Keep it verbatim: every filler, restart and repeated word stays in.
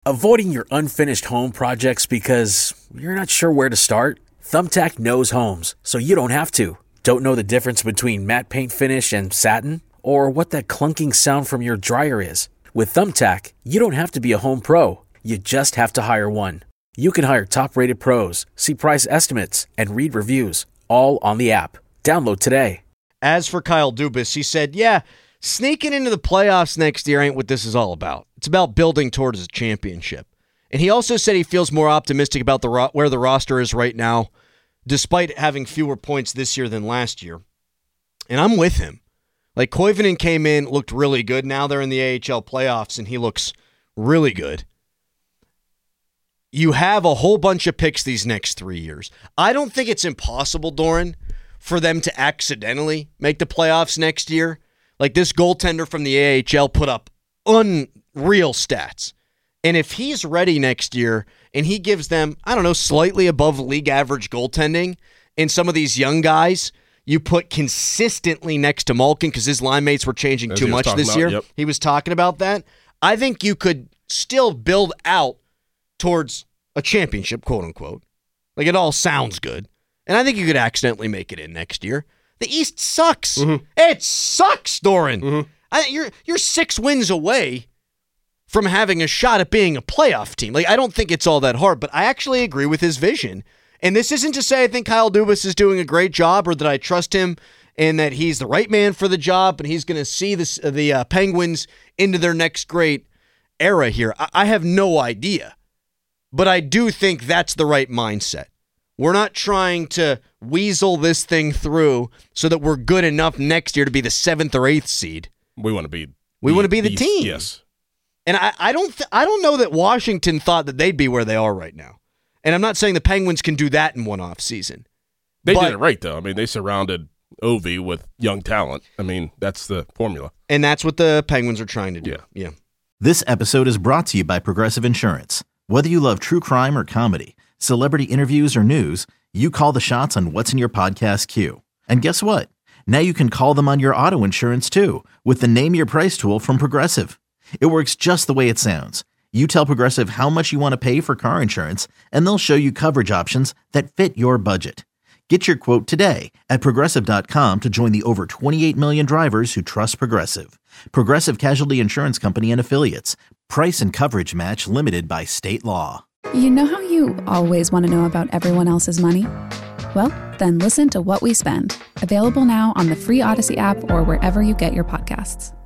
Avoiding your unfinished home projects because you're not sure where to start? Thumbtack knows homes, so you don't have to. Don't know the difference between matte paint finish and satin? Or what that clunking sound from your dryer is? With Thumbtack, you don't have to be a home pro. You just have to hire one. You can hire top-rated pros, see price estimates, and read reviews, all on the app. Download today. As for Kyle Dubas, he said, yeah, sneaking into the playoffs next year ain't what this is all about. It's about building towards a championship. And he also said he feels more optimistic about the ro- where the roster is right now, despite having fewer points this year than last year. And I'm with him. Like, Koivunen came in, looked really good. Now they're in the A H L playoffs, and he looks really good. You have a whole bunch of picks these next three years. I don't think it's impossible, Doran, for them to accidentally make the playoffs next year. Like, this goaltender from the A H L put up unreal stats. And if he's ready next year and he gives them, I don't know, slightly above league average goaltending, and some of these young guys you put consistently next to Malkin because his line mates were changing As too much this about, year. Yep. He was talking about that. I think you could still build out towards a championship, quote unquote. Like, it all sounds good. And I think you could accidentally make it in next year. The East sucks. Mm-hmm. It sucks, Doran. Mm-hmm. I, you're you're six wins away from having a shot at being a playoff team. Like, I don't think it's all that hard, but I actually agree with his vision. And this isn't to say I think Kyle Dubas is doing a great job or that I trust him and that he's the right man for the job and he's going to see this, the uh, Penguins into their next great era here. I, I have no idea. But I do think that's the right mindset. We're not trying to weasel this thing through so that we're good enough next year to be the seventh or eighth seed. We want to be We the, want to be the, the team. Yes. And I, I don't th- I don't know that Washington thought that they'd be where they are right now. And I'm not saying the Penguins can do that in one off season. They but, did it right, though. I mean, they surrounded Ovi with young talent. I mean, that's the formula. And that's what the Penguins are trying to do. Yeah. yeah. This episode is brought to you by Progressive Insurance. Whether you love true crime or comedy, celebrity interviews or news, you call the shots on what's in your podcast queue. And guess what? Now you can call them on your auto insurance, too, with the Name Your Price tool from Progressive. It works just the way it sounds. You tell Progressive how much you want to pay for car insurance, and they'll show you coverage options that fit your budget. Get your quote today at Progressive dot com to join the over twenty-eight million drivers who trust Progressive. Progressive Casualty Insurance Company and Affiliates. Price and coverage match limited by state law. You know how you always want to know about everyone else's money? Well, then listen to What We Spend, available now on the free Odyssey app or wherever you get your podcasts.